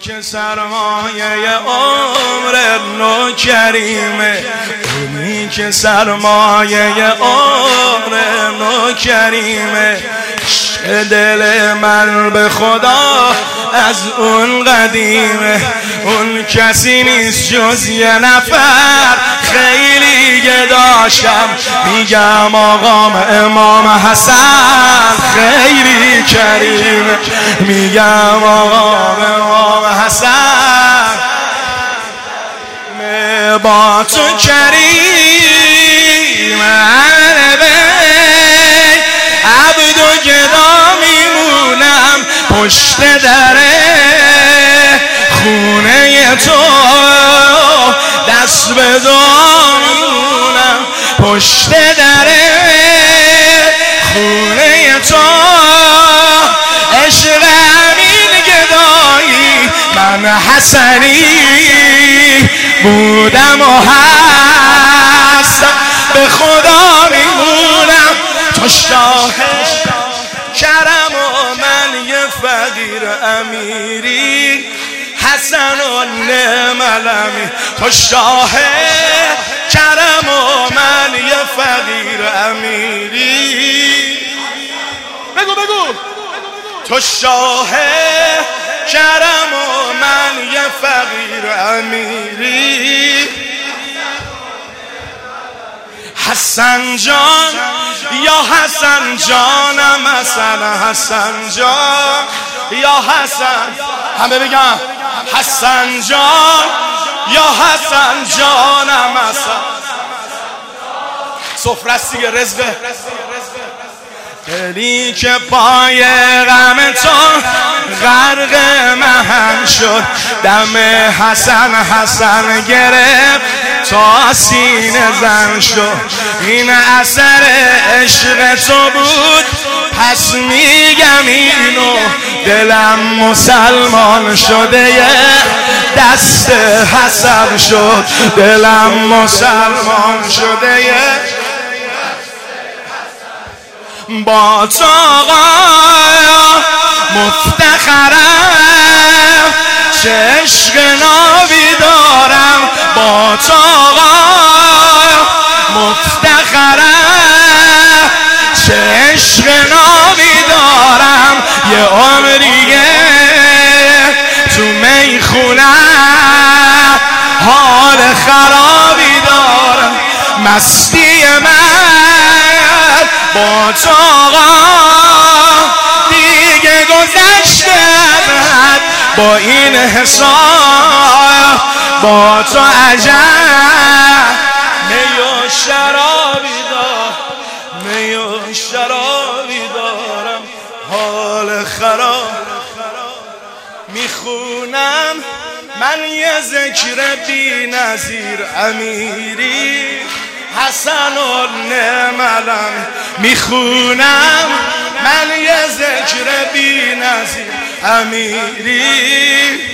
که سرمایه عمر نوکریمه، اونی که سرمایه عمر نوکریمه. عشق دل من به خدا از اون قدیمه، اون کسی نیست جز یه نفر خیلی گداشم. میگم آقام امام حسن خیلی کریمه، میگم آقام امام حسن با تو کریمه. عبد و گدا میمونم پشت دره خونه تو، دست به دعا میمونم پشت دره خونه تو. عشق امین گدایی من حسنی بودم و هستم، به خدا میمونم تو شاه کرم و من یه فقیر امیری. حسن و نعم الامین تو شاه کرم و من یه فقیر امیری. بگو تو شاه کرم و من یه فقیر امیری. حسن جان یا حسن جانم، حسن حسن جان یا حسن، همه بگم حسن جان یا حسن جانم. حسن سفرست دیگه، رزقه دلی که پای غم تو غرق مهم شد، دم حسن حسن گرفت تا سینه زن شد. این اثر عشق تو بود پس میگم اینو، دلم مسلمان شده یه دست حسن شد، دلم مسلمان شده یه با تو آقا مفتخرم، چه عشق نابی دارم با تو آقا مفتخرم، چه عشق نابی دارم. یه عمریه تو میخونم حال خرابی دارم، مستی من با تو آقا دیگه گذشته با این حساب. با تو عجب می و شرابی دارم، می و شرابی دارم، حال خراب میخونم من یه ذکر بی نظیر امیری. حسن و نعم الامین میخونم من یه ذکر بی نظیر امیری.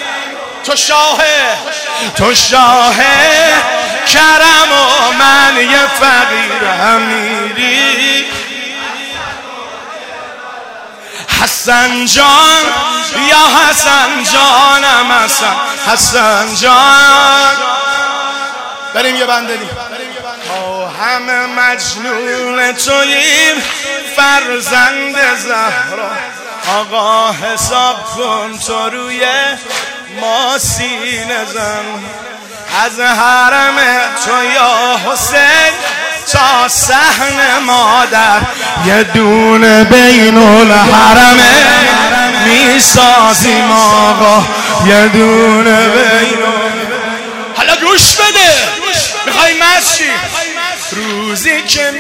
تو شاه کرم و من یه فقیر امیری. حسن جان یا حسن جانم، حسن حسن جان. بریم یه بندری. ما همه مجنون توییم فرزند زهرا، آقا حساب کن تو روی ما سینه زن. از حرم تو یا حسین تا صحن مادر یه دونه بین الحرمه میسازیم آقا، یه دونه بین. حالا گوش بده، میخوای مشی روزی که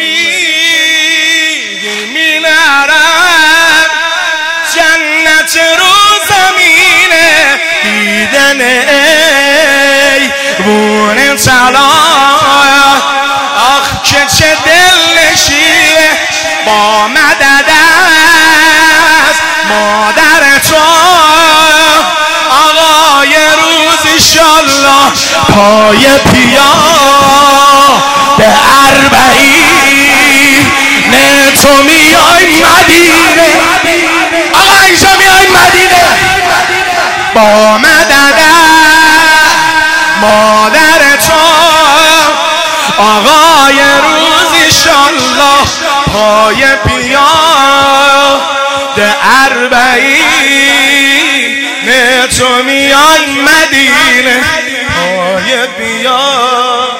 می‌نرم جنت رو زمینه دیدن ای بونه طلا. آخ که چه دل نشینه با مدد از مادر تو آقا. یه روز انشالله پای پیا به اربعین تو میای مدینه. آقا اینجا میای مدینه با مدد مادر تو آقای روز انشالله پای بیاد اربعین تو میای مدینه پای بیاد.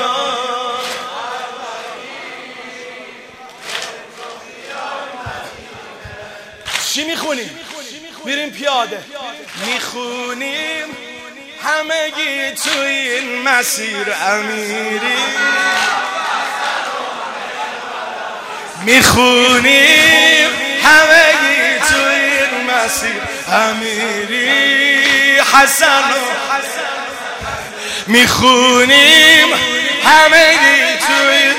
چی میخونیم؟ میریم پیاده میخونیم همگی تو این مسیر امیری، میخونیم همگی تو این مسیر امیری حسن، میخونیم همگی تو این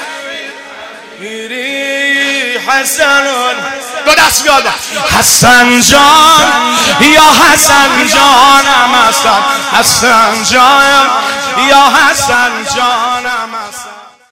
میری حسن. دو دست بیاد حسن جان یا حسن جانم حسن، حسن جان یا حسن